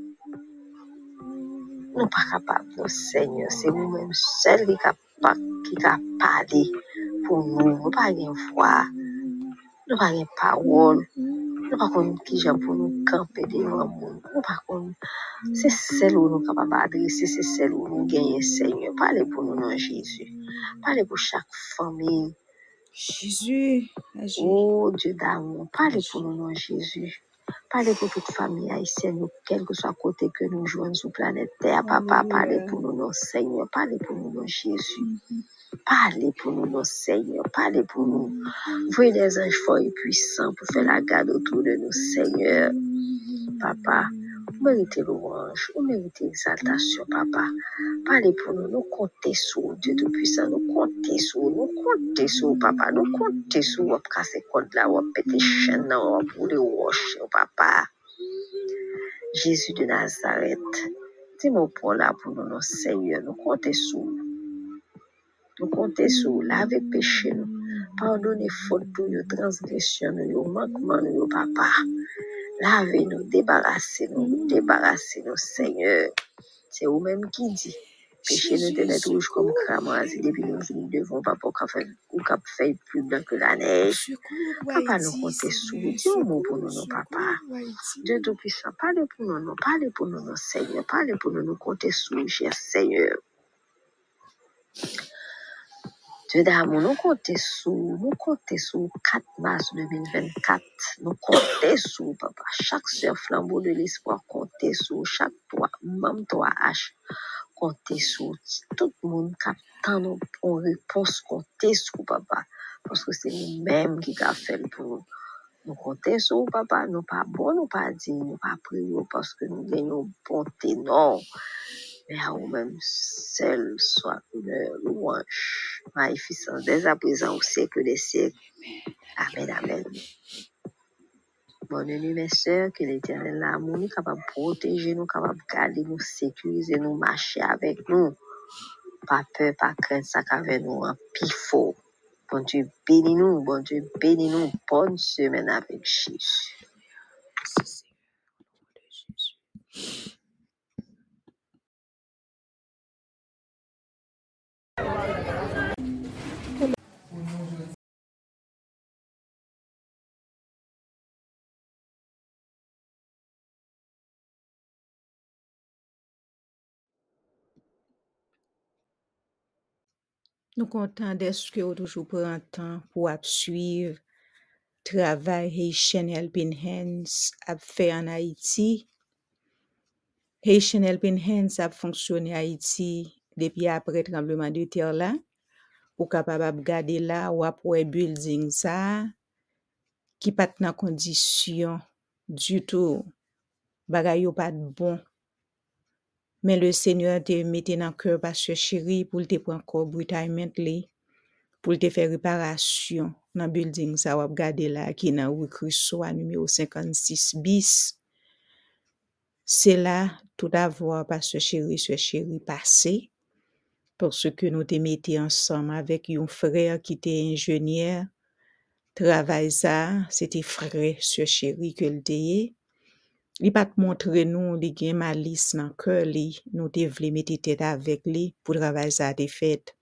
Nous pas capables, non, Seigneur. C'est vous-même seul qui capable, qui capable parler pour nous. Nous pas une voix, nous pas une parole. Nous pas contre qui j'ai pour nous camper devant nous. Nous pas contre. C'est celle où nous capables d'adresser, c'est celle où nous gagnons, Seigneur. Parlez pour nous, non, Jésus. Parlez pour chaque famille. Jésus, agis. Oh Dieu d'amour, parlez pour nous, non, Jésus. Parlez pour toute famille haïtienne, quel que soit côté que nous jouons sur planète Terre. Papa, parlez pour nous, non, Seigneur. Parlez pour nous, non, Jésus. Parlez pour nous, non, Seigneur. Parlez pour nous. Voyez des anges forts et puissants pour faire la garde autour de nous, Seigneur. Papa, vous méritez louange, vous méritez exaltation, papa. Parlez pour nous, nous comptez sur Dieu Tout-Puissant, nous comptez sur, nous comptez sur, papa, nous comptez sur, on casser code là, on péter chaîne, on pour le roche, papa. Jésus de Nazareth, dis-moi pour là pour nous, non, Seigneur, nous comptez sur, nous comptez sur, lavez péché nous, pardonnez faute pour nous, transgression nous, manquement nous, papa. Lavez-nous, débarrassez-nous, débarrassez-nous, Seigneur. C'est vous-même qui dit. Péché nous de mettre rouge comme cramoisi depuis nous venons devant papa ou cap fait plus blanc que la neige. Papa nous comptez sous. Dis un mot pour nous, non, papa. Dieu Tout-Puissant, parlez pour nous, non, parlez pour nous, non, Seigneur. Parlez pour nous, nous comptez sous, cher Seigneur. Dieu d'amour, nous comptez sous, nous comptez sous quatre mars deux mille vingt-quatre. Nous comptez sous, papa. Chaque sœur flambeau de l'espoir, comptez sous. Chaque toi, même toi, H, comptez sous. Tout le monde qui attend en réponse, comptez sous, papa. Parce que c'est nous-mêmes qui avons fait pour nous. Nous comptons sur papa, nous pas bon, nous pas dit, nous pas prier parce que nous gagnons bonté, non. Mais à vous-même seul soit le louange, magnificence, dès à présent au siècle des siècles. Amen, amen. Bonne nuit, mes sœurs, que l'Éternel l'amour nous capable de protéger, nous capable de garder, nous sécuriser, nous marcher avec nous. Pas peur, pas crainte, ça qu'avec nous en pifo. Bon Dieu bénis nous, bon Dieu bénis nous. Bonne semaine avec Jésus. Nous comptons d'est-ce que vous toujours prend temps pour suivre travail Haitian Helping Hands a fait en Haïti. Haitian Helping Hands a fonctionné en Haïti depuis après tremblement de terre là. Ou capable de garder là ou après building ça qui pas dans condition du tout. Bagay yo pas bon. Mais le Seigneur te mette dans cœur pasteur chéri pour te prendre corps retirement li pour te faire réparation dans building ça ou garder là qui dans rue Crusoe numéro cinquante-six bis. C'est là tout avoir pasteur chéri ce chéri passé parce que nous te mettions ensemble avec un frère qui était ingénieur. Travail ça, c'était frère ce chéri que le teye. Il pas te montrer nous li gen malice dans cœur li, nous te vle mettre tête avec lui pour travail ça te fait.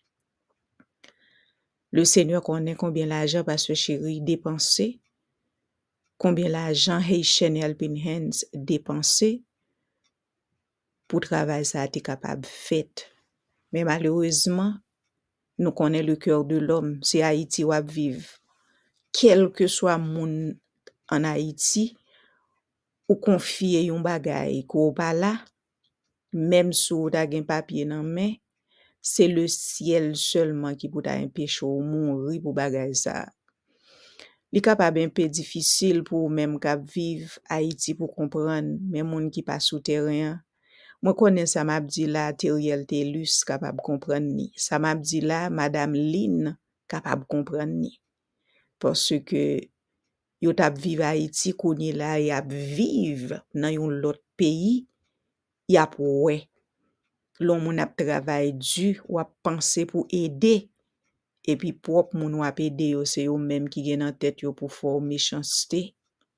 Le Seigneur connaît combien l'argent pasteur chéri dépensé, combien l'argent Haitian Helping Hands dépensé pour travail ça te capable fait. Mais malheureusement, nous connaît le cœur de l'homme, c'est Haïti ou vivre. Quel que soit moun en Haïti, ou confier yon bagay ko pa la, même sou ta gen papier nan main, c'est le ciel seulement qui peut empêcher ou mourir pour bagay ça. Li capable un peu difficile pour même k'ap vivre Haïti pour comprendre, même moun qui pas sous terrain. Moi connais ça m'a dit là Teriel Telus capable comprendre ni. Ça m'a dit là madame Lynn capable comprendre ni. Parce que yo tap vive Haïti konye la y ap vive dans yon lot pays y ap ouais l'on moun ap travail du ou ap penser pour aider et puis propre moun wap ede yo, c'est yo même qui gen nan tête yo pour faire méchanceté.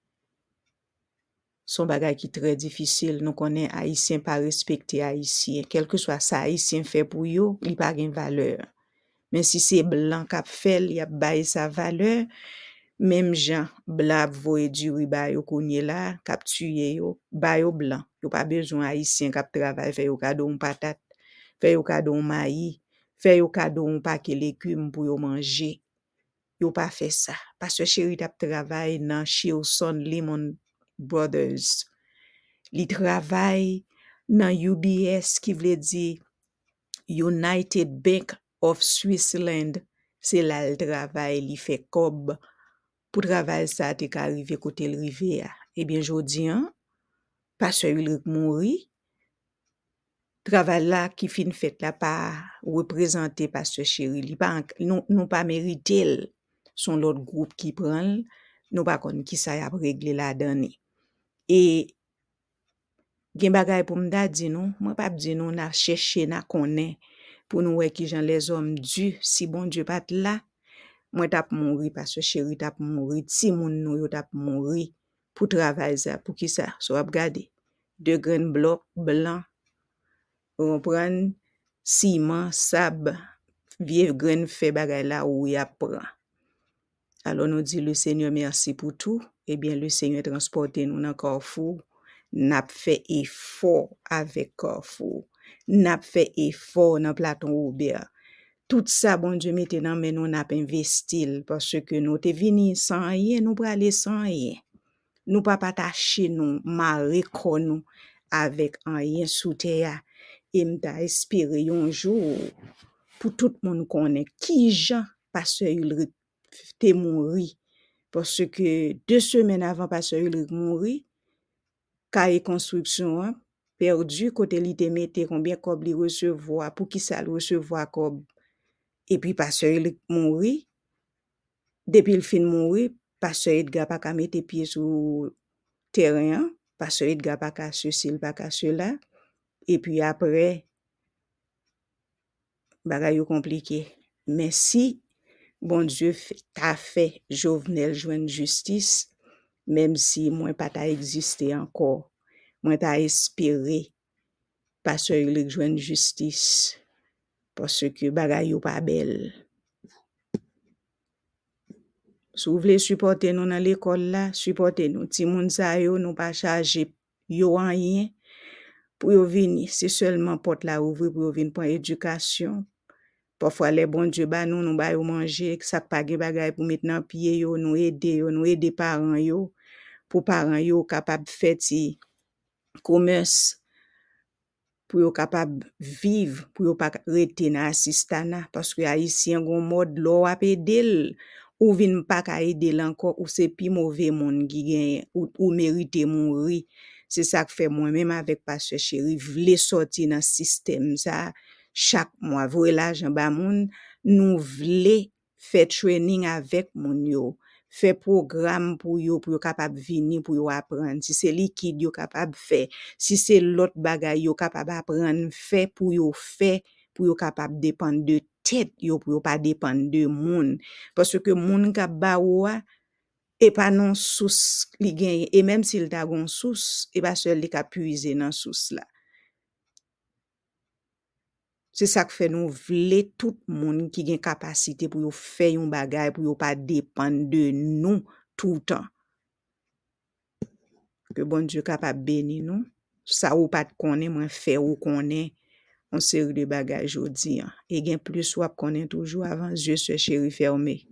Son bagay qui très difficile. Nous connaît haïtien pas respecter haïtien. Quel que soit ça haïtien fait pour yo, il pas gen valeur. Mais si c'est blanc k'ap fait, il a bail sa valeur. Même gens blanc voye du riba yo konye la, k'ap tuye yo, ba yo blanc. Yo pas besoin haïtien k'ap travail fait yo cadeau un patate, fait yo cadeau un maïs, fait yo cadeau un paquet légumes pour yo manger. Yo pas fait ça. Parce que chéri tap travail dans Chilson Lemon Brothers. Li travail dans U B S qui veut dire United Bank of Switzerland. C'est là le travail, li fait cob pour travail ça te ka arrivé côté le rive a. Eh bien jodi an, pasteur Ulrich mouri. Travail là qui fin fait là pas représenter pasteur chéri, li pas non non pas mérité. Son l'autre groupe qui prend, nous pas konn qui ça y a régler la donné. Et gen bagay pour m'da di nou, moi pas di nou na chercher na connaît pour nous wè qui jan les hommes du si bon Dieu pas là, moi tap mouri parce que chéri tap mouri, ti moun nou yo tap mouri pour travail ça, pour qui ça? So ap gade deux graines blocs blancs, on prend ciment, sable, vieux graines fait bagay là où y a prend. Alors nous dit le Seigneur merci pour tout. Eh bien le Seigneur transporté nous dans Carrefour. N'a fait effort avec Carrefour. N'a fait effort dans Platon Robert. Tout ça bon Dieu mette dans mais nous n'a pas investi parce que nous te vini sans rien, nous pas aller sans rien. Nous pas attacher nous, marrer nous avec rien sous terre. Et m'ta espérer un jour pour tout le monde connaît qui Jean pasteur Ulrich te mouri parce que deux semaines avant pasteur Ulrich mouri, cahier construction hein, perdu côté li te mette combien cob li recevoir pour qui ça le recevoir cob. Et puis pasteur Ulrich mouri, depuis le fin mouri, pasteur Edgar pas ka mette pied sur terrain, pasteur Edgar pas ka ceci, pas ka cela. Et puis après bagay yo compliqué. Mais si bon Dieu t'a fait Jovenel joindre justice, même si moi pas t'a existé encore, moi t'a espéré pasteur Ulrich joindre justice parce que bagay yo pas belle. Si vous voulez supporter nous dans l'école là, supporter nous. Ti moun sa yo nous pas charger yo en rien pour yo venir, c'est seulement porte la ouvrir pour yo venir pour éducation. Parfois les bon Dieu ba nous nous ba yo manger, ça pa gen bagay pour mettre dans pied yo, nous aider yo, nous aider parents yo pour parents yo capable faire ti commerce pour yo capable vivre, pour yo pas rester dans assistana parce que haïtien gon mode l'o a aider ou vinn pas ka aider encore ou c'est pi mauvais monde qui gagne ou, ou mérite mourir. C'est ça que fait moi même avec pasteur chéri vle sortir dans système ça chaque mois voyer l'argent ba moun nous vle faire training avec moun yo fait programme pour yo pour yo capable venir pour yo apprendre si c'est liquide yo capable faire si c'est l'autre bagay yo capable apprendre fait pour yo fait pour yo capable dépendre de tête yo pour yo pas dépendre de moun parce que moun k'ap ba ou et pas non source li gen et même s'il t'a gon source et pas seul li ka puiser dans source là. C'est ça que fait nous vle tout monde qui gen capacité pour yo faire yon bagay pour yo pas dépendre de nous tout le temps. Que bon Dieu capable bénir nous. Ça ou pas connaît moi faire ou connaît on série de bagay jodi an. Et gen plus ou connaît toujours avant Dieu se chéri fermé.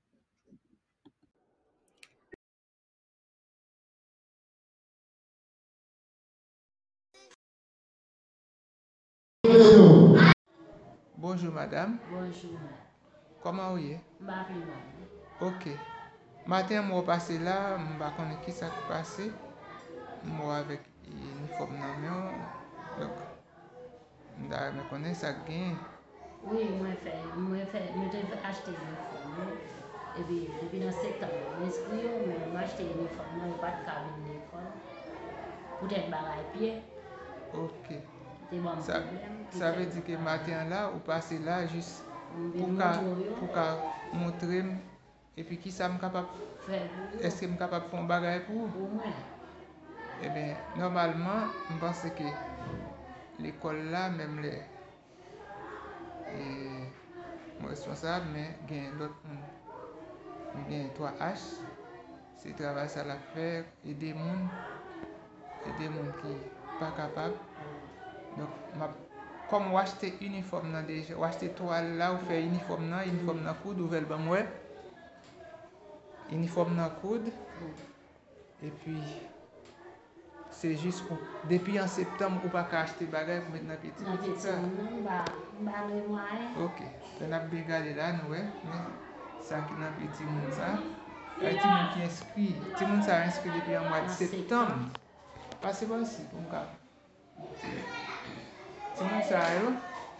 Bonjour madame. Bonjour. Comment vous êtes? Marie. Ok. Matin, moi passé là, je ne sais pas qui ça qui passé. Moi avec uniforme dans main. Donc, je me connais ça gain. Oui, moi fait, moi fait, moi devais acheter uniforme. Et puis depuis dans septembre, m'inscrit, mais moi acheter uniforme, moi pas de cabine d'école. Peut-être bagaille pied. Ok. C'est bon Ça, problème. ça veut dire que matin là, vous passez là juste pour ka pour ka montrer et puis qui ça me capable est-ce que me capable faire un bagage pour eh bien normalement je pense que l'école là même les et mon responsable mais gain l'autre monde gain trois H c'est travail ça la faire aider monde aider monde qui pas capable donc m'a comme acheter uniforme là déjà acheter toile là ou faire uniforme là uniforme là coude ouvert ben moi uniforme là coude et puis c'est juste pour depuis en septembre ou pas acheter bagage pour mettre dans petit petit ça OK on a bien regardé là nous ouais mais ça qui dans petit monde ça petit monde qui inscrit petit monde ça inscrit depuis en mois de septembre passez par ici pour me petit monde ça yo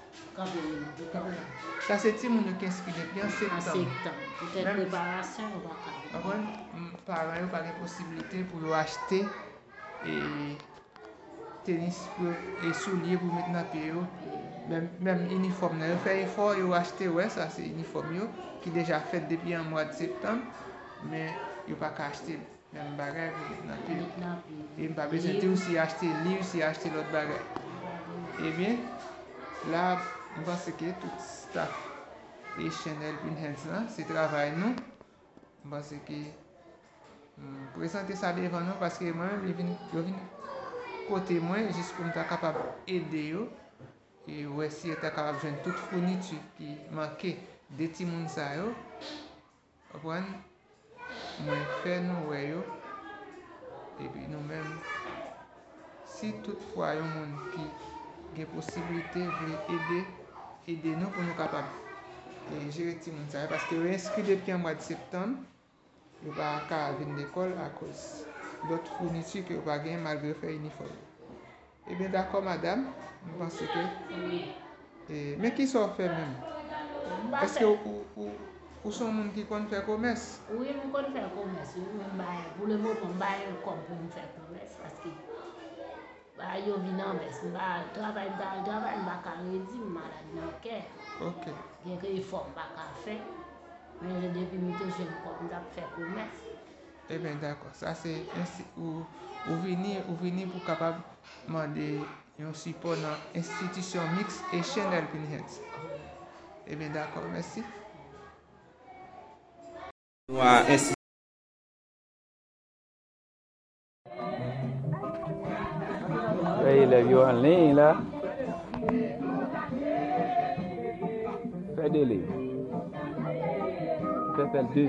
ça c'est petit monde qui inscrit depuis en septembre peut-être préparation ou pas parents n'ont pas de possibilité pour acheter et tennis et souliers pour mettre dans le pied même même uniforme là fait effort yo acheter ouais ça c'est uniforme yo qui déjà fait depuis en mois de septembre mais yo pas qu'à acheter même bagage pour mettre dans le pied et pas besoin de aussi acheter livre si acheter l'autre bagage et bien là je pense que tout staff et Chanel Pinhands là c'est travail nous je pense que Hmm, présenter ça devant nous parce que moi-même je viens je viens côté moi juste pour être capable d'aider yo et ouais si être capable de joindre toute fourniture qui manquait des petits monde ça yo comprendre moi faire nous ouais yo et puis nous même si toutefois yon monde qui a possibilité veut aider aider nous pour nous capable de gérer petit monde ça parce que inscrit depuis le mois de septembre je ne peux pas venir d'école à cause d'autres fournitures que je ne peux pas gagner malgré faire uniforme. Eh bien d'accord madame, je pense que... Et, mais qui sont fait même? Est-ce que vous, vous, vous sont gens qui comptent faire commerce? Oui, je compte faire commerce. Pour le moment, je vais comme pour faire commerce parce que je viens en baisse. Je travaille dans le travail, je vais réduire, je suis malade dans le cœur. Ok. Il y a des réformes que je faire. Mais depuis que je suis comme ça, je fais commerce. Eh bien d'accord, ça c'est ainsi où vous venez vous venez pour capable demander un support dans l'institution mixte et Chanel Pinhands. Eh bien d'accord, merci. Il est en ligne là. Fais des livres. Fais deux.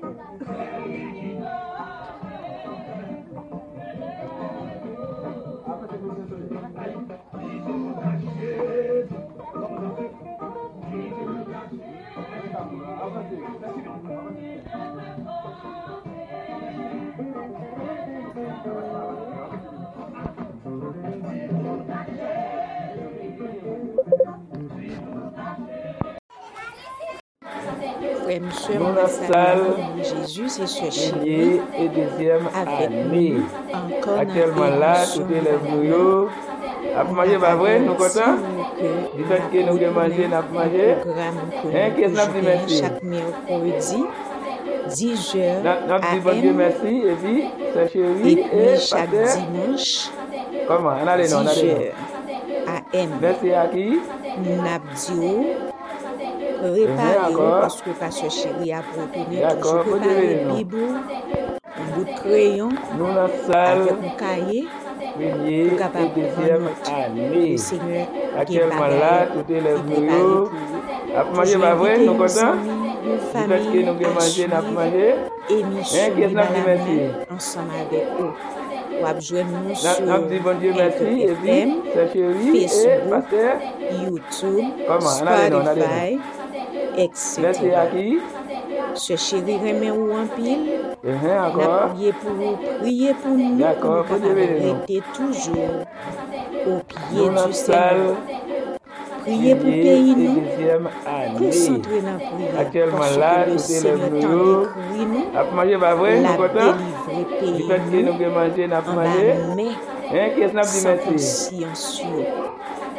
Frère, monsieur, Dans la salle, Jésus, c'est ce chien et deuxième avec année. nous encore Actuellement là, tout est les bouillots. Après manger, pas vrai, nous contents? Du fait que nous avons mangé, nous avons mangé. Hein, qu'est-ce que nous avons dit merci? Chaque mercredi, dix heures Nous avons dit bon Dieu merci, et puis, c'est chéri, et puis et chaque pasteur. dimanche, Comment? On a les noms, on a dix les noms. heures A M. Merci à qui? Nabdio, Mhm, réparer d'accord. parce que Pasteur Chéri a protoné D'accord, toujours faut préparer dire les noms. Bible, un bout de crayon Nous, la avec salle, un cahier première pour capable et deuxième prendre année. le Seigneur qui est Actuellement là, tout est les bouillots. Après manger, pas vrai, nous contents? Du fait que nous avons mangé, nous avons mangé. émission Hein, qu'est-ce que nous avons dit merci? ensemble avec eux. Ou abjoindre nous Nous sur avons dit bon Dieu merci, et F puis, M, c'est chéri, et Facebook, pasteur. YouTube, Comment? On a les noms, on a les noms. Spotify, Merci à et cetera. qui? Ce chéri remet ou en pile. Mhm, N'a encore. prié pour vous, priez pour nous, pour D'accord, nous faut capables dire les de noms. rester toujours au pied Nous, la du salle, Seigneur. Priez pour le première pays, et nous. deuxième année. Concentrez dans la prière. Actuellement Parce là, que le tout est les Seigneur t'en bouillots. écrit nous. Après manger, pas vrai, nous La contents? délivrer Du pays fait que nous nous. avons mangé, nous avons En mangé. bas, mais Hein, qu'est-ce que nous avons dit sans merci? conscience.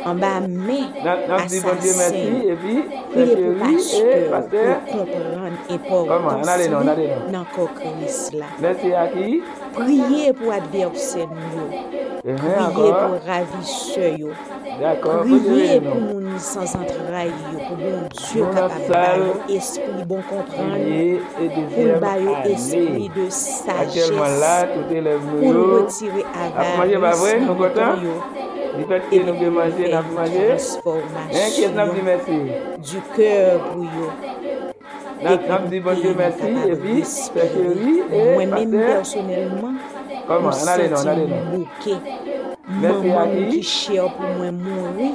en bas main N'a dit bon Dieu merci assassin. et puis Priez pour chérie et pasteur pasteur. pour comprendre Comment? l'importance On a les noms, on a les noms. dans le Christ là. Merci à qui? Priez pour adversaire yo. Eh, Priez encore. pour ravisseur yo. D'accord. Priez Bon pour Dieu, moun sans entrailles yo, pour bon Dieu Nous capable notre de salle, bailler esprit bon comprendre, prier et pour deuxième bailler esprit année. de Actuellement là, sagesse, tout élève pour nous nous yo. retirer Après manger, pas vrai? avarice Nous dans contents? temps yo. Du fait Et que nous devons manger, nous avons mangé. Hein, qui est-ce qui nous dit merci? du cœur pour yo. Nous avons dit bon Dieu merci et puis c'est chérie et Moi-même pasteur. personnellement, Comment? je On a les noms, on a les sens noms. bouquet. Merci à Maman qui? qui cher pour moi mourir.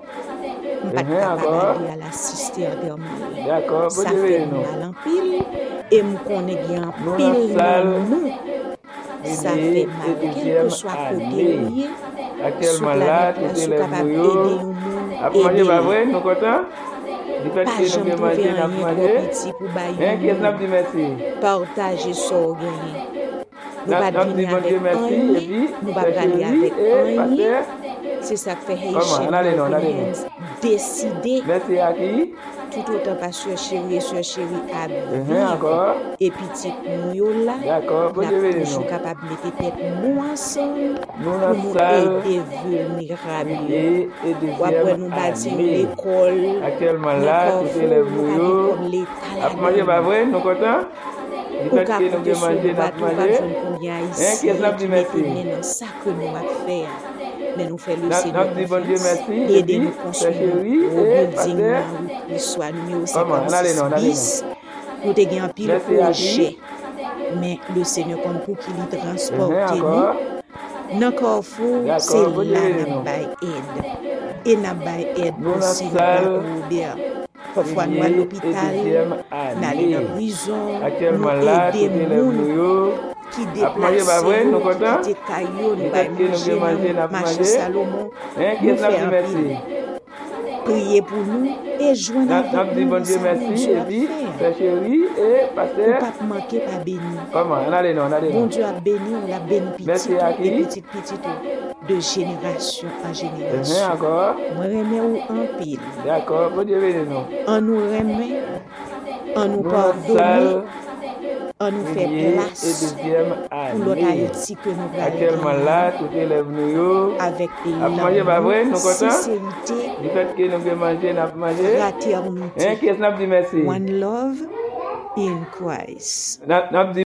Je ne suis Mhm, pas capable encore. d'aller à la cisterne. D'accord, Ça bon Dieu, fait nous. mal en pile. Et je connais bien Nous, pile notre salle, dans nous. Ça Prier fait et mal. Quel que deuxième soit côté année. lié, sous Actuellement là, planète tout là, sous élève capable nous d'aider yo. un monde, Après manger, pas aider. vrai? Nous contents? Du fait Pas que nous jamais devons trouver manger, nous rien avons trop mangé. petit pour Hein, bailler qui est-ce qui un nous dit monde. merci? Partager ça au gagné. Nous Nous pas avons dit venir bon avec Dieu merci et rien, puis nous pas c'est aller chérie avec et rien. pasteur. C'est ça que fait Comment? Haitian On a les noms, on a les Helping noms. Hands décider Merci à qui? tout autant pas sur chérie et sur chérie à Mhm, vivre. encore. Et petit nous yo là, D'accord, bon n'a Dieu béni toujours nous. capable de mettre tête nous ensemble Nous, pour notre nous salle, aider vulnérables. prier et Ou après deuxième nous bâtir année. l'école, Actuellement là, encore tout faut élève nous nous aller yo. comme l'État Après manger, pas là-dedans. vrai? Nous contents? Du Pour fait qu'à que nous compter devons sur manger, nous nous bateau, avons pas mangé. besoin de combien Hein, qui haïtien est-ce qui nous dit qui merci? mettent dans ça que nous avons fait. Mais nous faisons le Nous Seigneur avons dit bon Dieu confiance. merci et Aider nous puis c'est construire chérie au et building pasteur. dans rue Christ numéro Comment? On a les cinquante-six noms, on a les noms. bis. Nous avons un pile Merci à projet. qui? Mais le Seigneur compte pour qu'il y Mhm, transporte nous. encore. Dans le Carrefour, c'est D'accord, bon Dieu là béni que nous. nous avons aide. Et nous avons aide Nous, pour notre Seigneur salle, Robert. Parfois, nous allons à prier et l'hôpital, deuxième nous allons année. dans la prison, nous Actuellement là, tout aidons les élève gens nous yo. qui Après manger, pas déplacent, vrai? Nous qui contents? quittent Caillou, Du nous fait allons que nous manger devons dans manger, nous le avons marché mangé. Salomon, Hein, qui nous est-ce qui nous dit faisons un merci? pile. Priez pour nous et joignez Nous avec avons dit nous bon dans Dieu ça que merci Dieu et a puis fait. c'est chérie et Pour pasteur. pas manquer, pas béni. Comment? On a les noms, on a les Bon noms. Dieu a béni, on l'a béni petit Merci à et qui? petit petit de génération en Mhm, génération. encore. Moi remets ou en pile. D'accord, bon Dieu béni nous. On nous remet, on nous Nous, notre pardonne, salle, on nous fait prier et place deuxième pour l'autre année. Haïti que nous Actuellement allons là, tout élève nous yo. avec Après manger, pas vrai? Nous l'amour, contents? sincérité, Du fait que nous devons manger, nous avons mangé. Hein, fraternité. qui est-ce qui nous dit merci? One love in Christ. Nous avons dit